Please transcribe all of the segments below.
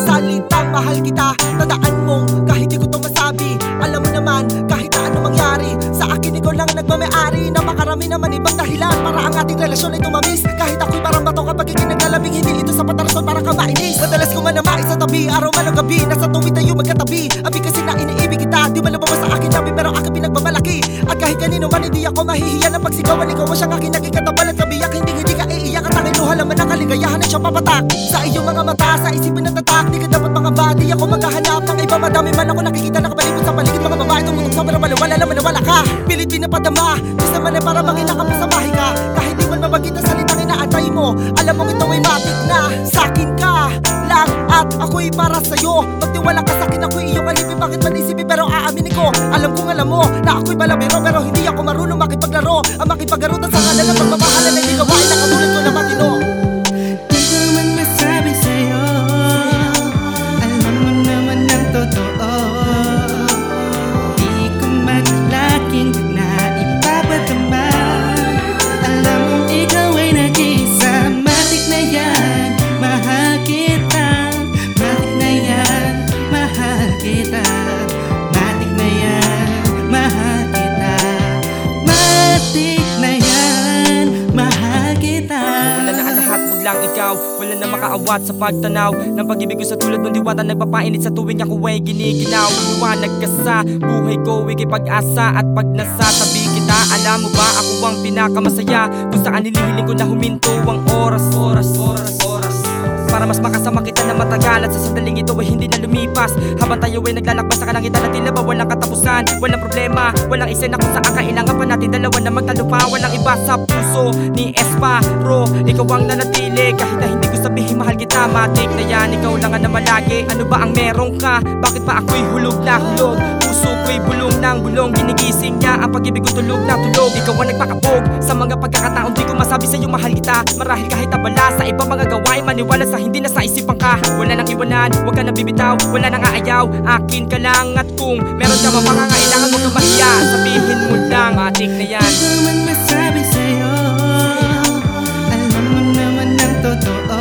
salitang mahal kita. Tandaan mong kahit di ko to masabi, alam mo naman kahit na ano mangyari, sa akin ikaw lang ang nagmamayari. Napakarami naman ibang dahilan para ang ating relasyon ay tumamis. Kahit ako'y parang bato kapag ikinaglalabing, hindi ito sapat na rason para ka mainis. Madalas ko man namais sa tabi, araw man o gabi, nasa tuwid tayo magkatabi. Abi kasi na iniibig kita, di malabang mo sa akin labi, pero aking pinagbabalaki. At kahit kanino man hindi ako mahihiya na pagsigawan, ikaw mo siyang aking naging katabal at kabiyak. Hindi ka iiyak at aking luha laman ang kaligayahan ay siyang papatak sa iyong mga mata, sa isipin at tatak. Di ka dapat mga body, ako maghahanap ng iba. Madami man ako nakikita nakabalibot sa paligid, mga babae tumutok sobrang wala naman na wala ka. Pilit pinapadama, gusto man ay para makita ka pa sa bahay ka. Kahit di man mabagit ang salitang inaantay mo, alam mo ito ay matik na. Sa'kin ka lang at ako'y para sa'yo. Magtiwala ka sa'kin, ako'y iyong alipin. Bakit man isipin pero aaminin ko, alam kong alam mo na ako'y balabiro, pero hindi ako marunong makipaglaro. Ang makipaggarutan sa kanila ng pagmamahalan na hindi gawain na katulad ko na matino. Di ko man masabi sa'yo, alam mo naman ang totoo. Di ko man laking na ipapadama, alam mong ikaw ay nag-iisa. Matik na yan, mahal kita. Matik na yan, mahal kita. Matik na yan, mahal kita. Matik na yan, mahal kita. Wala na ang lahat, wag lang ikaw. Wala na makaawat sa pagtanaw ng pag-ibig ko sa tulad ng diwata. Nagpapainit sa tuwing ako ay giniginaw. Liwanag ka sa buhay ko, ika'y pag-asa. At pag nasa tabi kita, alam mo ba ako ang pinakamasaya, kung saan hinihiling ko na huminto ang oras. Para mas makasama kita na matagal, at sa sandaling ito ay hindi na lumipas. Habang tayo ay naglalakbay sa kalangitan na tila ba walang katapusan. Walang problema, walang eksena kung saan kailangan pa natin dalawa na magtalo pa. Walang iba sa puso ni Esparo, ikaw ang nanatili. Kahit na hindi ko sabihin mahal kita, matik na yan, ikaw lang ang namalagi. Ano ba ang meron ka? Bakit pa ako'y hulog na hulog? Puso ko'y bulong ng bulong, ginigising niya ang pag-ibig ko tulog na tulog. Ikaw ang nagpakabog sa mga pagkakataon, di ko masabi sa'yo mahal kita. Marahil kahit abala sa iba mga gawain, maniwala sa hindi na sa isipan ka. Wala nang iwanan, huwag ka na bibitaw, wala nang aayaw, akin ka lang. At kung meron ka mapangangailangan, huwag ka mahiya, sabihin mo lang, matik na yan. Di ko man masabi sa'yo, alam mo naman ang totoo.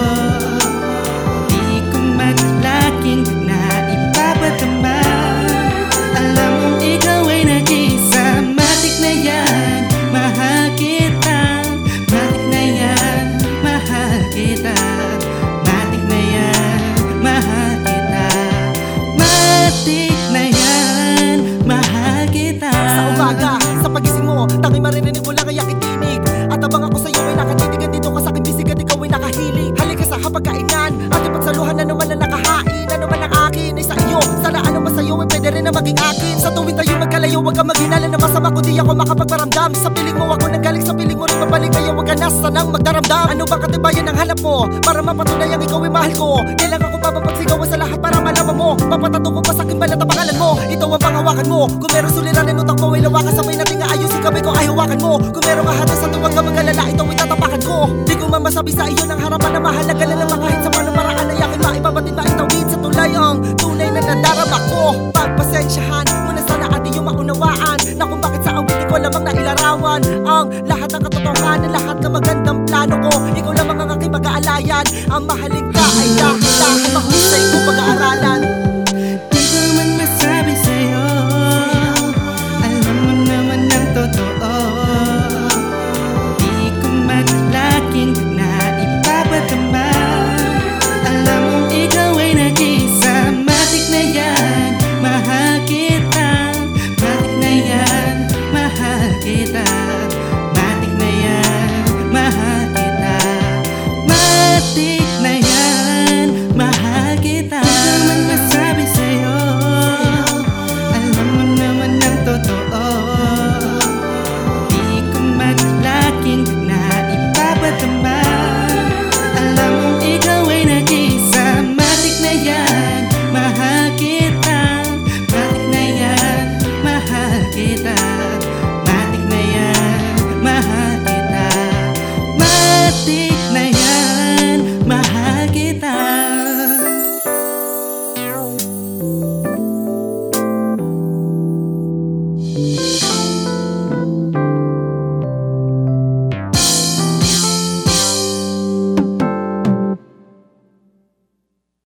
Di ko man laking na ipapadama, alam mong ikaw ay nag-iisa. Matik na yan, mahal kita. Matik na yan, mahal kita. Matik na yan, mahal kita. Matik na yan, mahal kita. Sa umaga, sa pagising mo, tanging maririnig mo lang ay aking tinig. At abang ako sa'yo ay nakatitigan, dito ka sa'king bisig at ikaw ay nakahilig. Halika sa hapagkainan, ating pagsaluhan na naman na nakahain. Na naman ang akin ay sa iyo, sana ano ba sa'yo ay pwede rin na maging akin. Sa tuwing tayo magkalayo, huwag kang maghinala na masama, kundi ako makapagparamdam. Sa piling mo ako nanggaling, sa piling mo rin mabalik kayo, huwag ka na sanang magdaramdam. Ano bang katibayan ang hanap mo para mapatunayang ikaw ay mahal ko? Kailangan ko pa mapagsigawan sa lahat para malaman mo. Papatato ko pa sa aking balat ang pangalan mo, ito ang panghawakan mo. Kung meron suliranin utak mo ay lawakan, sabay natin nga ayusin kami ko ay hawakan mo. Kung meron kahatas sa tuwag ka mag-alala, ito ay tatapakan ko. Di ko man masabi sa iyo ng harapan na mahalaga lang naman kahit sa paano paraan ay aking maibabatid maitawid sa tulay ang tunay na nadarama ko. Pagpasensyahan mo na sana at iyong maunawaan na kung bakit sa awit ko lamang na ilarawan ang lahat ng katotohanan, lahat ng magandang plano ko. Ikaw lamang ang aking mag-aalayan, ang mahalin ka ay dahan-dahan